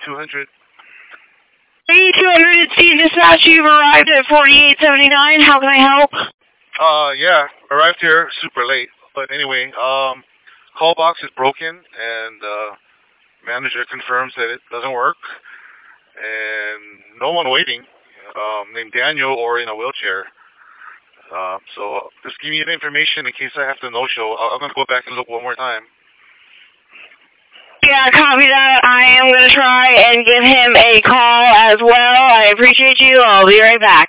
200. Hey, 200 C dispatch, you've arrived at 4879. How can I help? Yeah, arrived here super late. But anyway, call box is broken, and manager confirms that it doesn't work, and no one waiting, named Daniel or in a wheelchair. So just give me the information in case I have to no-show. I'm gonna go back and look one more time. Yeah, copy that. I am going to try and give him a call as well. I appreciate you. I'll be right back.